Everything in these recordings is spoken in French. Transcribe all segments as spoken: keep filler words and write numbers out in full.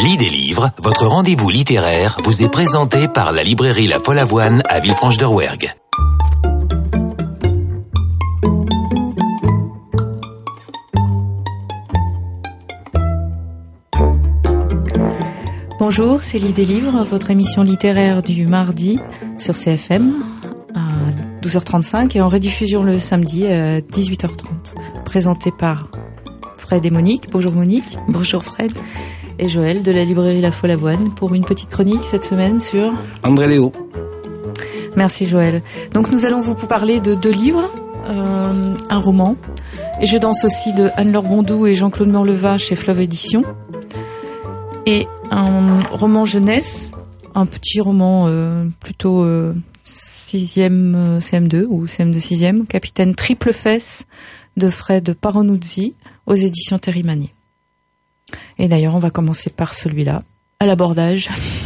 Lis des livres, votre rendez-vous littéraire vous est présenté par la librairie La Folle Avoine à Villefranche-de-Rouergue. Bonjour, c'est Lis des livres, votre émission littéraire du mardi sur C F M à douze heures trente-cinq et en rediffusion le samedi à dix-huit heures trente. Présentée par Fred et Monique. Bonjour Monique. Bonjour Fred. Et Joël de la librairie La Folle Avoine pour une petite chronique cette semaine sur André Léo. Merci Joël. Donc nous allons vous parler de deux livres, euh, un roman et Je danse aussi de Anne-Laure Bondou et Jean-Claude Morleva chez Fleuve Éditions, et un roman jeunesse, un petit roman euh, plutôt euh, sixième euh, C M deux ou C M deux sixième, Capitaine Triple Fesse de Fred Paronuzzi aux éditions Terry Manier. Et d'ailleurs, on va commencer par celui-là, à l'abordage.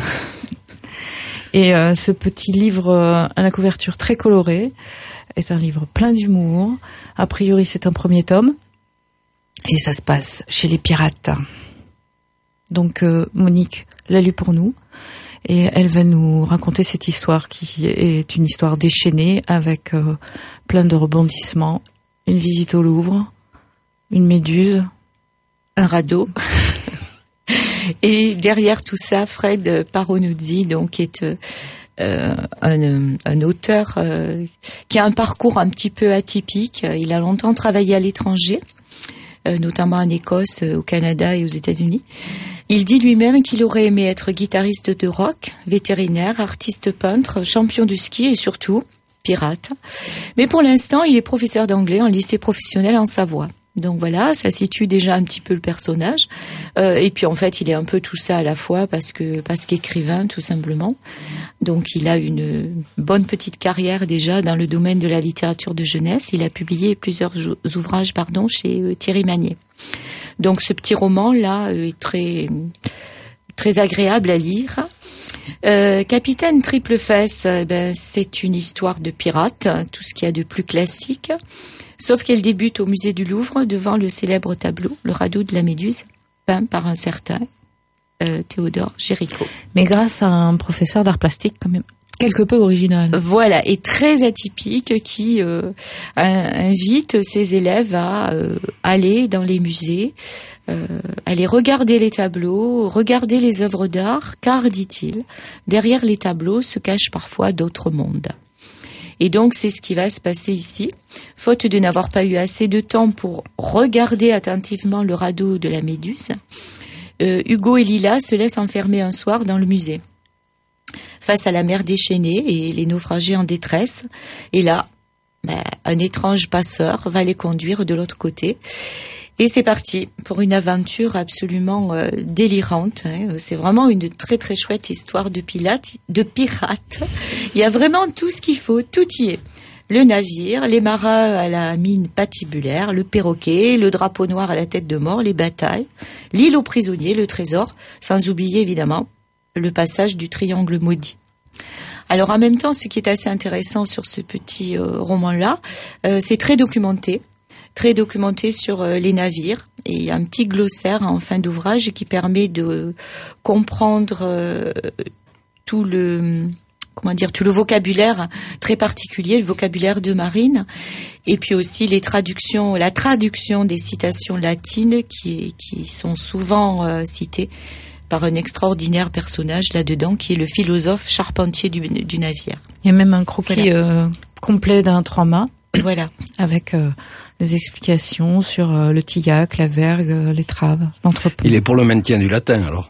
Et euh, ce petit livre euh, à la couverture très colorée est un livre plein d'humour. A priori, c'est un premier tome. Et ça se passe chez les pirates. Donc euh, Monique l'a lu pour nous et elle va nous raconter cette histoire qui est une histoire déchaînée avec euh, plein de rebondissements, une visite au Louvre, une méduse, un radeau. Et derrière tout ça, Fred Paronuzzi, donc, est euh, un, un auteur euh, qui a un parcours un petit peu atypique. Il a longtemps travaillé à l'étranger, euh, notamment en Écosse, au Canada et aux États-Unis. Il dit lui-même qu'il aurait aimé être guitariste de rock, vétérinaire, artiste peintre, champion de ski et surtout pirate. Mais pour l'instant, il est professeur d'anglais en lycée professionnel en Savoie. Donc voilà, ça situe déjà un petit peu le personnage. Euh, et puis en fait, il est un peu tout ça à la fois parce que parce qu'écrivain tout simplement. Donc il a une bonne petite carrière déjà dans le domaine de la littérature de jeunesse. Il a publié plusieurs ouvrages, pardon, chez euh, Terry Manier. Donc ce petit roman là euh, est très très agréable à lire. Euh, Capitaine Triple Fesse, euh, ben c'est une histoire de pirate, tout ce qu'il y a de plus classique. Sauf qu'elle débute au musée du Louvre devant le célèbre tableau, le radeau de la Méduse, peint par un certain euh, Théodore Géricault. Mais grâce à un professeur d'art plastique quand même quelque peu original. Voilà, et très atypique, qui euh, invite ses élèves à euh, aller dans les musées, euh, aller regarder les tableaux, regarder les œuvres d'art, car, dit-il, derrière les tableaux se cachent parfois d'autres mondes. Et donc, c'est ce qui va se passer ici. Faute de n'avoir pas eu assez de temps pour regarder attentivement le radeau de la Méduse, euh, Hugo et Lila se laissent enfermer un soir dans le musée, face à la mer déchaînée et les naufragés en détresse. Et là, ben, un étrange passeur va les conduire de l'autre côté. Et c'est parti pour une aventure absolument euh, délirante. Hein. C'est vraiment une très très chouette histoire de pilate, de pirate. Il y a vraiment tout ce qu'il faut, tout y est. Le navire, les marins à la mine patibulaire, le perroquet, le drapeau noir à la tête de mort, les batailles, l'île aux prisonniers, le trésor, sans oublier évidemment le passage du triangle maudit. Alors en même temps, ce qui est assez intéressant sur ce petit euh, roman-là, euh, c'est très documenté. très documenté sur les navires, et il y a un petit glossaire en fin d'ouvrage qui permet de comprendre euh, tout le comment dire tout le vocabulaire très particulier, le vocabulaire de marine, et puis aussi les traductions, la traduction des citations latines qui qui sont souvent euh, citées par un extraordinaire personnage là-dedans, qui est le philosophe charpentier du, du navire. Il y a même un croquis voilà. euh, complet d'un trois-mâts. Voilà. Avec euh, des explications sur euh, le tillac, la vergue, euh, l'étrave, l'entrepont. Il est pour le maintien du latin, alors.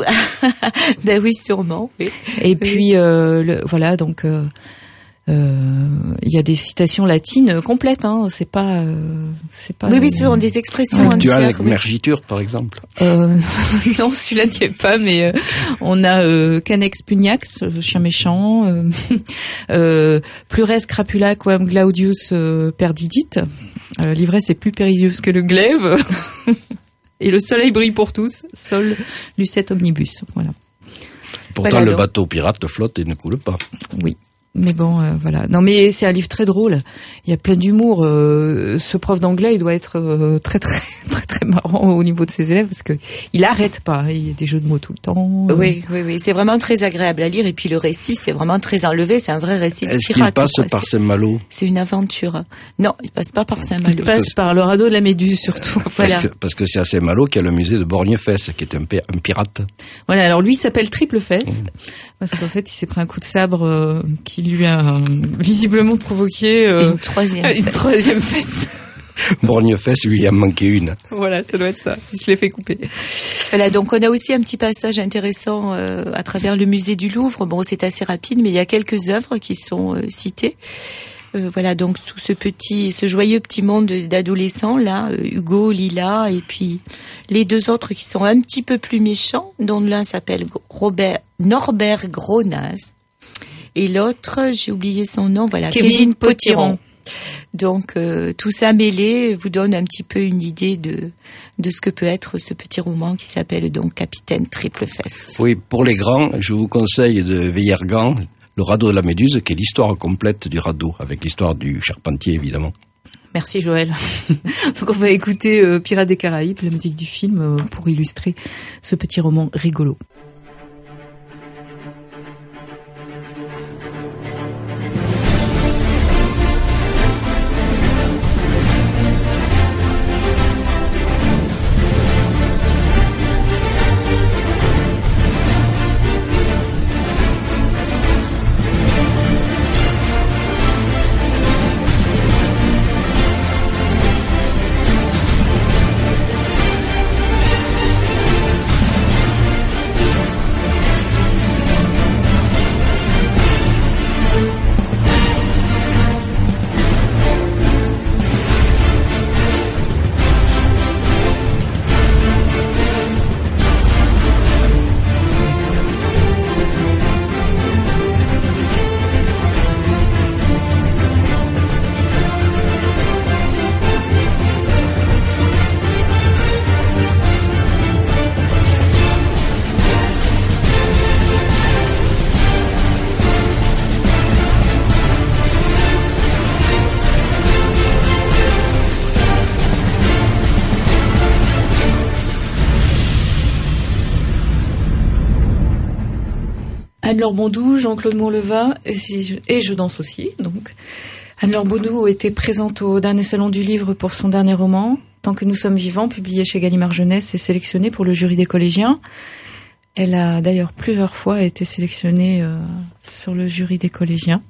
Ben oui, sûrement. Oui. Et puis, euh, le, voilà, donc, euh, euh, il y a des citations latines complètes, hein. C'est pas, euh, c'est pas. Oui, oui, ce sont des expressions entières. Tu as avec oui. mergiture, par exemple. Euh, non, celui-là n'y est pas, mais euh, on a euh, Canex pugnax, chien méchant, euh, euh, Plures crapula quam glaudius euh, perdidit. Euh, L'ivresse est plus périlleuse que le glaive. Et le soleil brille pour tous. Sol lucet omnibus. Voilà. Pourtant, voilà, le donc. bateau pirate flotte et ne coule pas. Oui. Mais bon, euh, voilà. Non, mais c'est un livre très drôle. Il y a plein d'humour. Euh, ce prof d'anglais, il doit être euh, très, très, très, très très marrant au niveau de ses élèves parce que il arrête pas. Il y a des jeux de mots tout le temps. Oui, oui, oui. C'est vraiment très agréable à lire. Et puis le récit, c'est vraiment très enlevé. C'est un vrai récit de Est-ce pirate. qu'il passe quoi. par C'est- Saint-Malo? C'est une aventure. Non, il passe pas par Saint-Malo. Il passe par le radeau de la Méduse surtout. Voilà. Parce que, parce que c'est à Saint-Malo qu'il y a le musée de Borgnefesse, qui est un, pi- un pirate. Voilà, alors lui il s'appelle Triple Fesse parce qu'en fait il s'est pris un coup de sabre euh, qui lui a euh, visiblement provoqué euh, Une troisième une fesse. troisième fesse. Borgnefesse, lui, il en manquait une. Voilà, ça doit être ça. Il se l'est fait couper. Voilà, donc on a aussi un petit passage intéressant euh, à travers le musée du Louvre. Bon, c'est assez rapide, mais il y a quelques œuvres qui sont euh, citées. Euh, voilà, donc tout ce petit, ce joyeux petit monde d'adolescents là, euh, Hugo, Lila, et puis les deux autres qui sont un petit peu plus méchants, dont l'un s'appelle Robert Norbert Gronaz et l'autre, j'ai oublié son nom, voilà, Kevin Kevin, Potiron. Potiron. Donc euh, tout ça mêlé vous donne un petit peu une idée de de ce que peut être ce petit roman qui s'appelle donc Capitaine Triple Fesse. Oui, pour les grands, je vous conseille de Veillergan, Le radeau de la Méduse, qui est l'histoire complète du radeau, avec l'histoire du charpentier, évidemment. Merci Joël. Donc on va écouter euh, Pirates des Caraïbes, la musique du film, euh, pour illustrer ce petit roman rigolo. Anne-Laure Bondou, Jean-Claude Mourleva et, si, et je danse aussi. Donc, Anne-Laure Bondou était présente au dernier salon du livre pour son dernier roman, Tant que nous sommes vivants, publié chez Gallimard Jeunesse et sélectionné pour le jury des collégiens. Elle a d'ailleurs plusieurs fois été sélectionnée euh, sur le jury des collégiens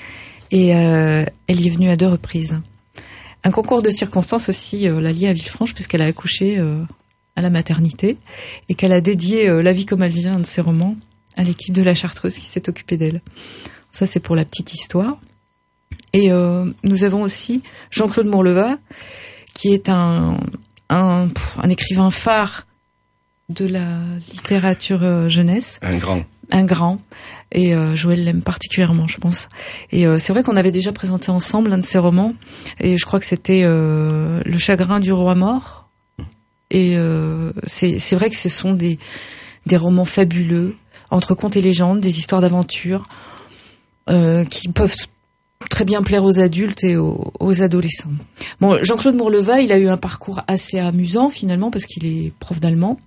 et euh, elle y est venue à deux reprises. Un concours de circonstances aussi euh, l'a liée à Villefranche puisqu'elle a accouché euh, à la maternité et qu'elle a dédié euh, La vie comme elle vient, un de ses romans, à l'équipe de la Chartreuse qui s'est occupée d'elle. Ça, c'est pour la petite histoire. Et euh, nous avons aussi Jean-Claude Mourleva, qui est un, un, un écrivain phare de la littérature euh, jeunesse. Un grand. Un grand. Et euh, Joël l'aime particulièrement, je pense. Et euh, c'est vrai qu'on avait déjà présenté ensemble un de ses romans. Et je crois que c'était euh, Le chagrin du roi mort. Et euh, c'est, c'est vrai que ce sont des, des romans fabuleux, entre contes et légendes, des histoires d'aventure euh, qui peuvent très bien plaire aux adultes et aux, aux adolescents. Bon, Jean-Claude Mourleva, il a eu un parcours assez amusant finalement parce qu'il est prof d'allemand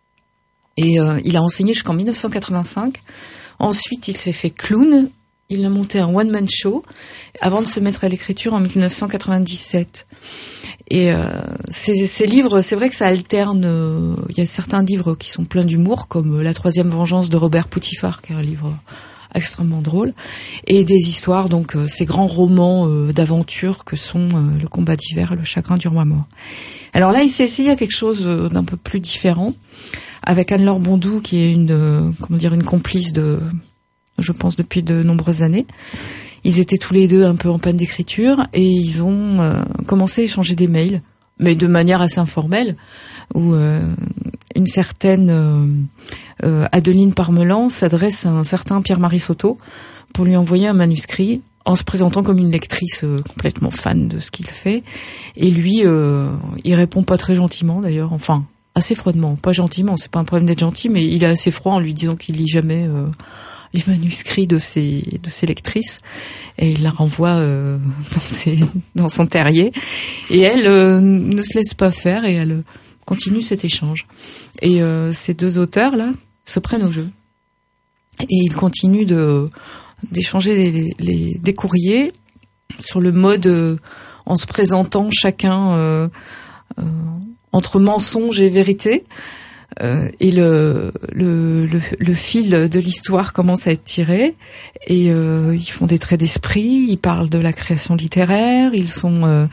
et euh, il a enseigné jusqu'en dix-neuf cent quatre-vingt-cinq. Ensuite, il s'est fait clown. Il a monté un one-man show avant de se mettre à l'écriture en dix-neuf cent quatre-vingt-dix-sept. Et euh, ces, ces livres, c'est vrai que ça alterne. Euh, il y a certains livres qui sont pleins d'humour, comme La troisième vengeance de Robert Poutifard, qui est un livre extrêmement drôle, et des histoires, donc euh, ces grands romans euh, d'aventure que sont euh, Le combat d'hiver et Le chagrin du roi mort. Alors là, il s'est essayé à quelque chose euh, d'un peu plus différent, avec Anne-Laure Bondou, qui est une, euh, comment dire, une complice de, je pense, depuis de nombreuses années. Ils étaient tous les deux un peu en panne d'écriture et ils ont euh, commencé à échanger des mails, mais de manière assez informelle, où euh, une certaine euh, euh, Adeline Parmelan s'adresse à un certain Pierre-Marie Soto pour lui envoyer un manuscrit en se présentant comme une lectrice euh, complètement fan de ce qu'il fait. Et lui, euh, il répond pas très gentiment d'ailleurs, enfin assez froidement, pas gentiment, c'est pas un problème d'être gentil, mais il est assez froid en lui disant qu'il lit jamais euh, les manuscrits de ses de ses lectrices et il la renvoie euh, dans ses dans son terrier et elle euh, ne se laisse pas faire et elle continue cet échange. Et euh, ces deux auteurs-là se prennent au jeu. Et ils continuent de d'échanger les, les, des courriers sur le mode euh, en se présentant chacun euh, euh, entre mensonge et vérité. Euh, et le, le, le, le fil de l'histoire commence à être tiré. Et euh, ils font des traits d'esprit, ils parlent de la création littéraire, ils sont... Euh,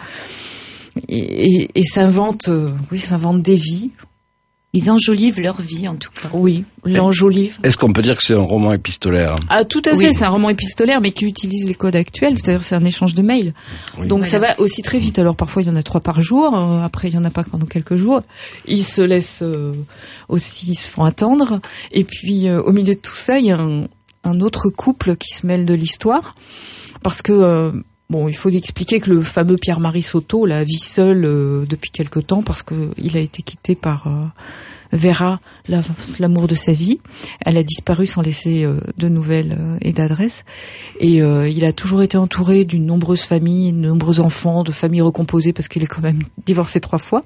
et, et, et s'inventent, euh, oui, s'inventent des vies. Ils enjolivent leur vie, en tout cas. Oui, l'enjolivent. Est-ce qu'on peut dire que c'est un roman épistolaire? Ah, tout à fait, oui. C'est un roman épistolaire, mais qui utilise les codes actuels, c'est-à-dire c'est un échange de mails. Oui. Donc Voilà. ça va aussi très vite. Alors parfois il y en a trois par jour, euh, après il y en a pas pendant quelques jours. Ils se laissent euh, aussi, ils se font attendre. Et puis euh, au milieu de tout ça, il y a un, un autre couple qui se mêle de l'histoire, parce que euh, bon, il faut lui expliquer que le fameux Pierre-Marie Soto là vit seul euh, depuis quelque temps parce que il a été quitté par euh, Vera, la, l'amour de sa vie. Elle a disparu sans laisser euh, de nouvelles euh, et d'adresses. Et euh, il a toujours été entouré d'une nombreuse famille, de nombreux enfants, de familles recomposées parce qu'il est quand même divorcé trois fois.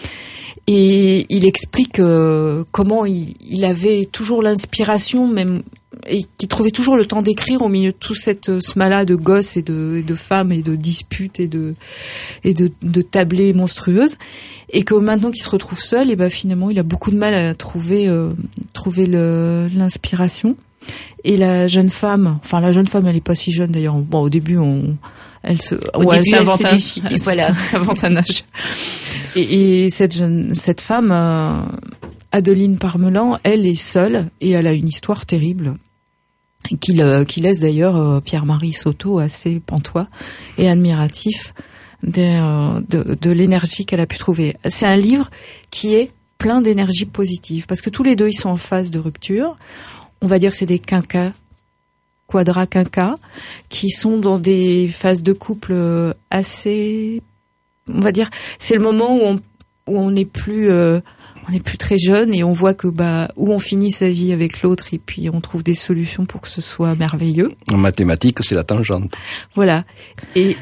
Et il explique euh, comment il, il avait toujours l'inspiration, même, et qu'il trouvait toujours le temps d'écrire au milieu de tout cette smala de gosses et de, et de femmes et de disputes et de et de, de tablées monstrueuses, et que maintenant qu'il se retrouve seul, et ben finalement il a beaucoup de mal à trouver euh, trouver le, l'inspiration. Et la jeune femme, enfin la jeune femme, elle est pas si jeune d'ailleurs. Bon, au début on Elle se, Au ouais, début, elle s'invente elle se un, décide, elle voilà. s'invente un âge. Et, et cette jeune, cette femme, euh, Adeline Parmelan, elle est seule et elle a une histoire terrible qui, euh, qui laisse d'ailleurs euh, Pierre-Marie Soto assez pantois et admiratif de, euh, de, de l'énergie qu'elle a pu trouver. C'est un livre qui est plein d'énergie positive parce que tous les deux ils sont en phase de rupture. On va dire que c'est des quinquas. Quadra quinca, qui sont dans des phases de couple assez, on va dire, c'est le moment où on où on n'est plus euh, on n'est plus très jeune et on voit que bah où on finit sa vie avec l'autre et puis on trouve des solutions pour que ce soit merveilleux. En mathématiques, c'est la tangente. Voilà. Et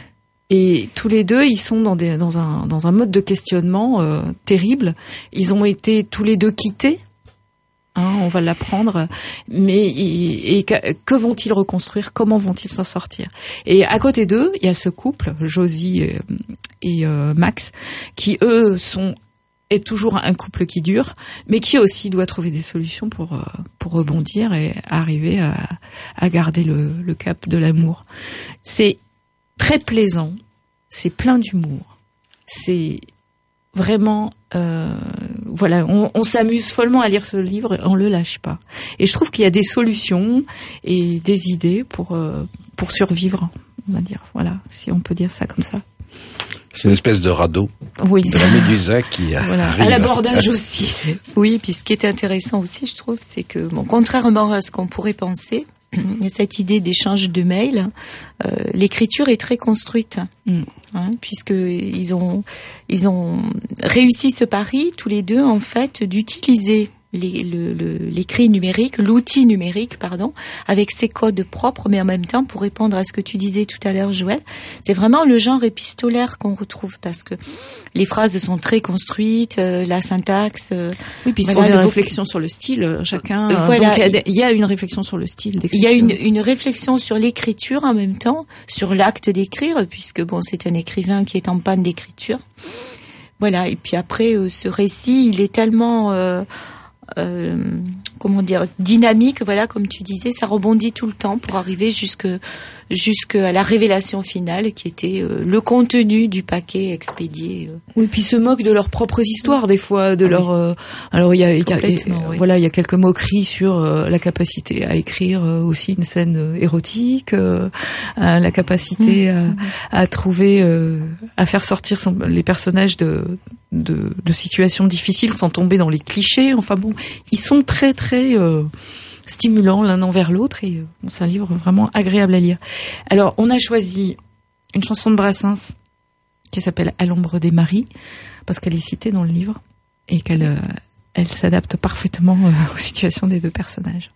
et tous les deux, ils sont dans des dans un dans un mode de questionnement euh, terrible. Ils ont été tous les deux quittés. Hein, on va l'apprendre, mais et, et que, que vont-ils reconstruire? Comment vont-ils s'en sortir? Et à côté d'eux, il y a ce couple, Josie et, et euh, Max, qui eux sont est toujours un couple qui dure, mais qui aussi doit trouver des solutions pour euh, pour rebondir et arriver à, à garder le, le cap de l'amour. C'est très plaisant, c'est plein d'humour, c'est vraiment, euh, voilà, on, on s'amuse follement à lire ce livre et on le lâche pas. Et je trouve qu'il y a des solutions et des idées pour euh, pour survivre, on va dire. Voilà, si on peut dire ça comme ça. C'est une espèce de radeau. Oui. De la médusa qui voilà. arrive. À l'abordage aussi. Oui, puis ce qui est intéressant aussi, je trouve, c'est que, bon, contrairement à ce qu'on pourrait penser, il y a cette idée d'échange de mails. Euh, l'écriture est très construite, mm. hein, puisque ils ont ils ont réussi ce pari tous les deux en fait d'utiliser les, le, le, l'écrit numérique, l'outil numérique, pardon, avec ses codes propres, mais en même temps pour répondre à ce que tu disais tout à l'heure, Joël, c'est vraiment le genre épistolaire qu'on retrouve parce que les phrases sont très construites, euh, la syntaxe. Euh, oui, puis voilà, sur des le réflexions sur le style, chacun. Euh, voilà. Donc, il y a une réflexion sur le style d'écriture. Il y a une, une réflexion sur l'écriture en même temps, sur l'acte d'écrire, puisque bon, c'est un écrivain qui est en panne d'écriture. Voilà. Et puis après, euh, ce récit, il est tellement euh, Euh, comment dire, dynamique, voilà, comme tu disais, ça rebondit tout le temps pour arriver jusque jusqu'à la révélation finale qui était euh, le contenu du paquet expédié. Euh. Oui, puis se moquent de leurs propres histoires des fois, de ah, leur. Oui. Euh, alors il y a, il y a et, oui. voilà, il y a quelques moqueries sur euh, la capacité à écrire euh, aussi une scène euh, érotique, euh, à la capacité mmh. à, à trouver, euh, à faire sortir son, les personnages de, de de situations difficiles sans tomber dans les clichés. Enfin bon, ils sont très très euh, stimulants l'un envers l'autre et euh, c'est un livre vraiment agréable à lire. Alors on a choisi une chanson de Brassens qui s'appelle À l'ombre des maris parce qu'elle est citée dans le livre et qu'elle euh, elle s'adapte parfaitement euh, aux situations des deux personnages.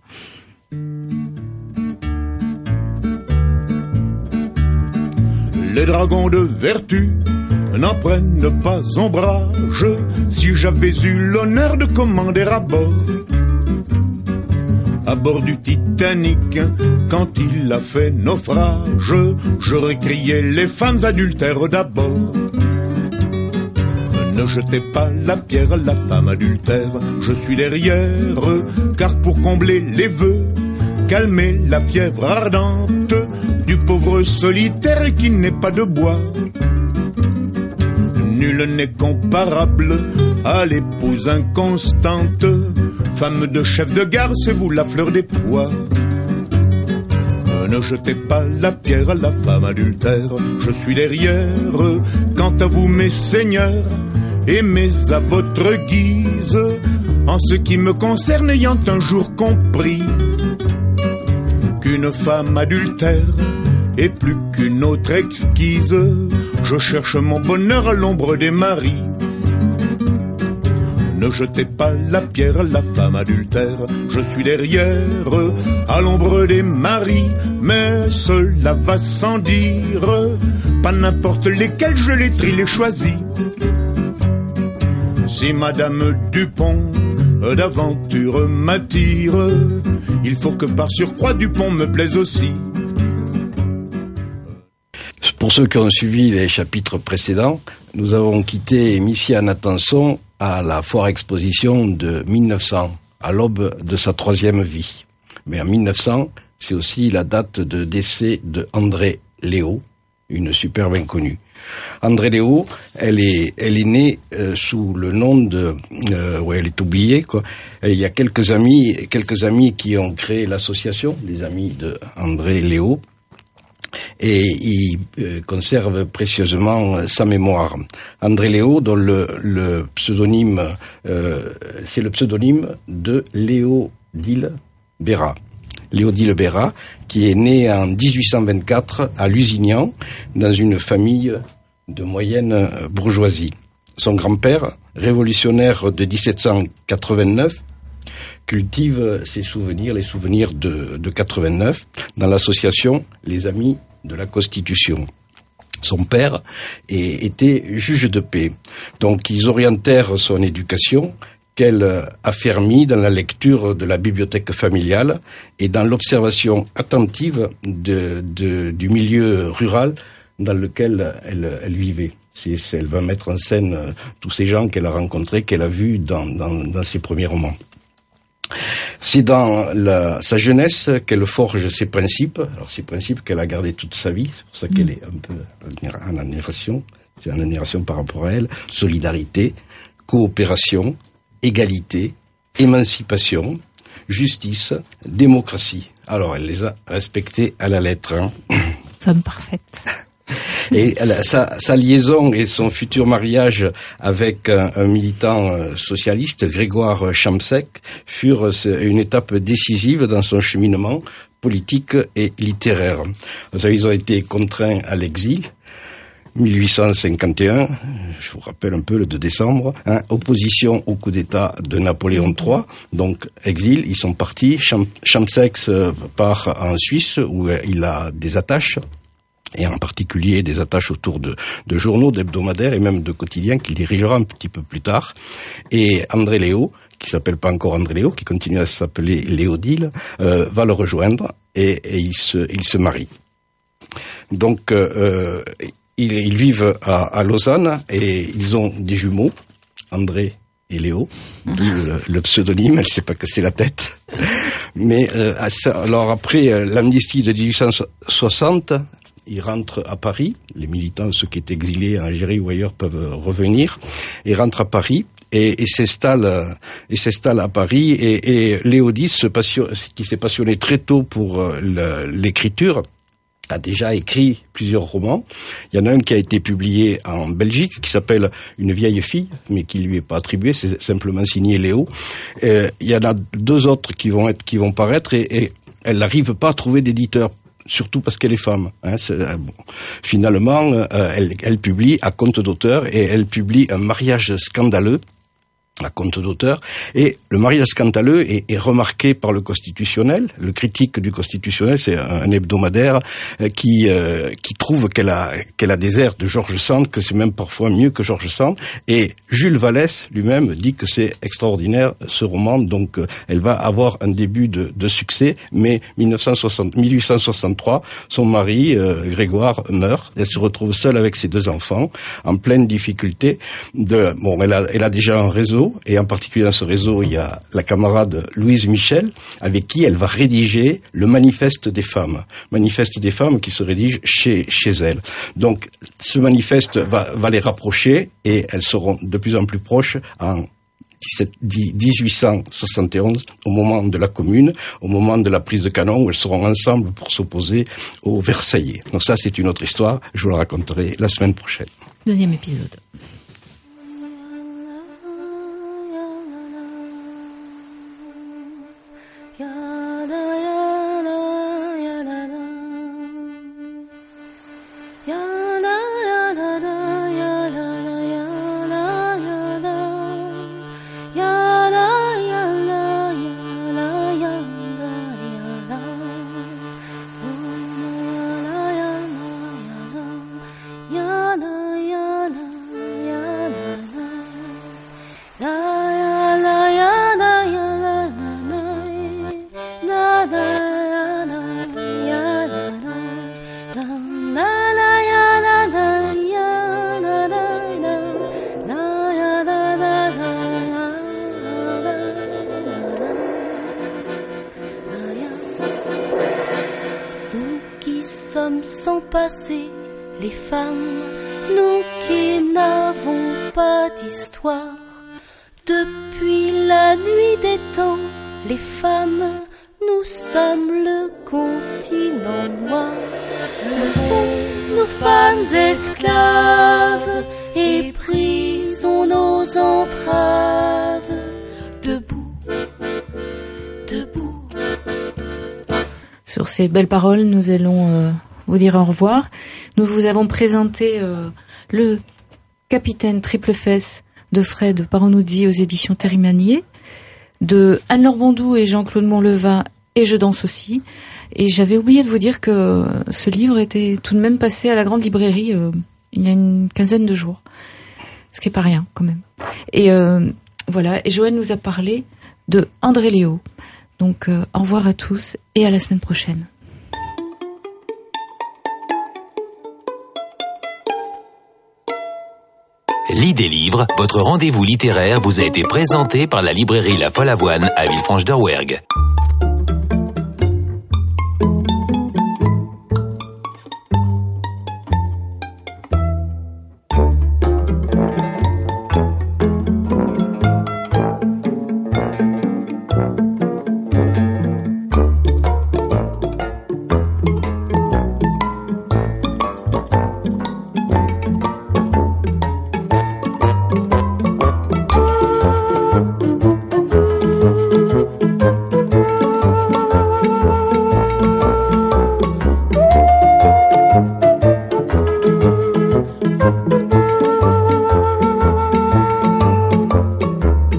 Les dragons de vertu n'en prennent pas ombrage si j'avais eu l'honneur de commander à bord. À bord du Titanic, quand il a fait naufrage, j'aurais crié les femmes adultères d'abord. Ne jetez pas la pierre à la femme adultère, je suis derrière, car pour combler les vœux, calmer la fièvre ardente du pauvre solitaire qui n'est pas de bois. Nul n'est comparable à l'épouse inconstante, femme de chef de gare, c'est vous la fleur des pois. Ne jetez pas la pierre à la femme adultère, je suis derrière. Quant à vous mes seigneurs, aimez à votre guise, en ce qui me concerne ayant un jour compris qu'une femme adultère est plus qu'une autre exquise. Je cherche mon bonheur à l'ombre des maris. Ne jetez pas la pierre à la femme adultère, je suis derrière, à l'ombre des maris, mais cela va sans dire, pas n'importe lesquels je les trie, les choisis. Si Madame Dupont d'aventure m'attire, il faut que par surcroît Dupont me plaise aussi. Pour ceux qui ont suivi les chapitres précédents, nous avons quitté Missia Nathanson à la foire exposition de mille neuf cents, à l'aube de sa troisième vie. Mais en mille neuf cents, c'est aussi la date de décès de André Léo, une superbe inconnue. André Léo, elle est, elle est née euh, sous le nom de, euh, ouais, elle est oubliée quoi. Et il y a quelques amis, quelques amis qui ont créé l'association des amis de André Léo. Et il euh, conserve précieusement sa mémoire. André Léo, dont le, le pseudonyme, euh, c'est le pseudonyme de Léodile Béra. Léodile Béra, qui est né en dix-huit cent vingt-quatre à Lusignan, dans une famille de moyenne bourgeoisie. Son grand-père, révolutionnaire de dix-sept cent quatre-vingt-neuf, cultive ses souvenirs, les souvenirs de, de quatre-vingt-neuf, dans l'association Les Amis de la Constitution. Son père est, était juge de paix. Donc ils orientèrent son éducation, qu'elle affermit dans la lecture de la bibliothèque familiale et dans l'observation attentive de, de, du milieu rural dans lequel elle, elle vivait. C'est, c'est, elle va mettre en scène euh, tous ces gens qu'elle a rencontrés, qu'elle a vus dans, dans, dans ses premiers romans. C'est dans la, sa jeunesse qu'elle forge ses principes, alors ces principes qu'elle a gardés toute sa vie, c'est pour ça qu'elle est un peu en admiration, en admiration par rapport à elle, solidarité, coopération, égalité, émancipation, justice, démocratie. Alors elle les a respectés à la lettre. Hein. Femme parfaite. Et sa, sa liaison et son futur mariage avec un, un militant socialiste, Grégoire Chamsek, furent une étape décisive dans son cheminement politique et littéraire. Ils ont été contraints à l'exil, mille huit cent cinquante et un, je vous rappelle un peu le deux décembre, hein, opposition au coup d'État de Napoléon trois, donc exil, ils sont partis. Chamsek part en Suisse où il a des attaches, et en particulier des attaches autour de, de journaux, d'hebdomadaires et même de quotidiens qu'il dirigera un petit peu plus tard. Et André Léo, qui s'appelle pas encore André Léo, qui continue à s'appeler Léodile, euh, va le rejoindre et, et ils se, ils se marient. Donc, euh, ils, ils vivent à, à Lausanne et ils ont des jumeaux, André et Léo, d'où le, le pseudonyme, elle sait pas casser la tête. Mais euh, alors après euh, l'amnistie de dix-huit cent soixante, ils rentrent à Paris, les militants, ceux qui étaient exilés en Algérie ou ailleurs peuvent revenir, ils rentrent à Paris et, et s'installent et s'installent à Paris et, et Léodis, se passionne, qui s'est passionné très tôt pour le, l'écriture, a déjà écrit plusieurs romans. Il y en a un qui a été publié en Belgique, qui s'appelle Une vieille fille, mais qui lui est pas attribué, c'est simplement signé Léo. Et il y en a deux autres qui vont être, qui vont paraître et, et elle n'arrive pas à trouver d'éditeur. Surtout parce qu'elle est femme. Hein, c'est, bon. Finalement, euh, elle, elle publie à compte d'auteur et elle publie Un mariage scandaleux à compte d'auteur. Et le mariage scandaleux est, est remarqué par le Constitutionnel. Le critique du Constitutionnel, c'est un, un hebdomadaire euh, qui euh, qui trouve qu'elle a qu'elle a des airs de George Sand, que c'est même parfois mieux que George Sand. Et Jules Vallès lui-même dit que c'est extraordinaire ce roman. Donc euh, elle va avoir un début de, de succès. Mais mille huit cent soixante-trois, son mari euh, Grégoire meurt. Elle se retrouve seule avec ses deux enfants, en pleine difficulté. De bon, elle a elle a déjà un réseau. Et en particulier dans ce réseau, il y a la camarade Louise Michel, avec qui elle va rédiger le manifeste des femmes. Manifeste des femmes qui se rédige chez, chez elle. Donc, ce manifeste va, va les rapprocher et elles seront de plus en plus proches en dix-huit cent soixante et onze, au moment de la Commune, au moment de la prise de canon, où elles seront ensemble pour s'opposer aux Versaillais. Donc ça, c'est une autre histoire. Je vous la raconterai la semaine prochaine. Deuxième épisode. Sans passé, les femmes, nous qui n'avons pas d'histoire. Depuis la nuit des temps, les femmes, nous sommes le continent noir. Nous, nous femmes esclaves, et prisons nos entraves. Debout, debout. Sur ces belles paroles, nous allons euh, vous dire au revoir. Nous vous avons présenté euh, le Capitaine Triple Fesse de Fred Paronuzzi aux éditions Terry Manier, de Anne-Laure Bondou et Jean-Claude Montleva et Je danse aussi. Et j'avais oublié de vous dire que ce livre était tout de même passé à la grande librairie euh, il y a une quinzaine de jours. Ce qui est pas rien, quand même. Et euh, voilà, et Joël nous a parlé de André Léo. Donc euh, au revoir à tous et à la semaine prochaine. Lis des livres, votre rendez-vous littéraire vous a été présenté par la librairie La Folle Avoine à Villefranche-d'Rouergue.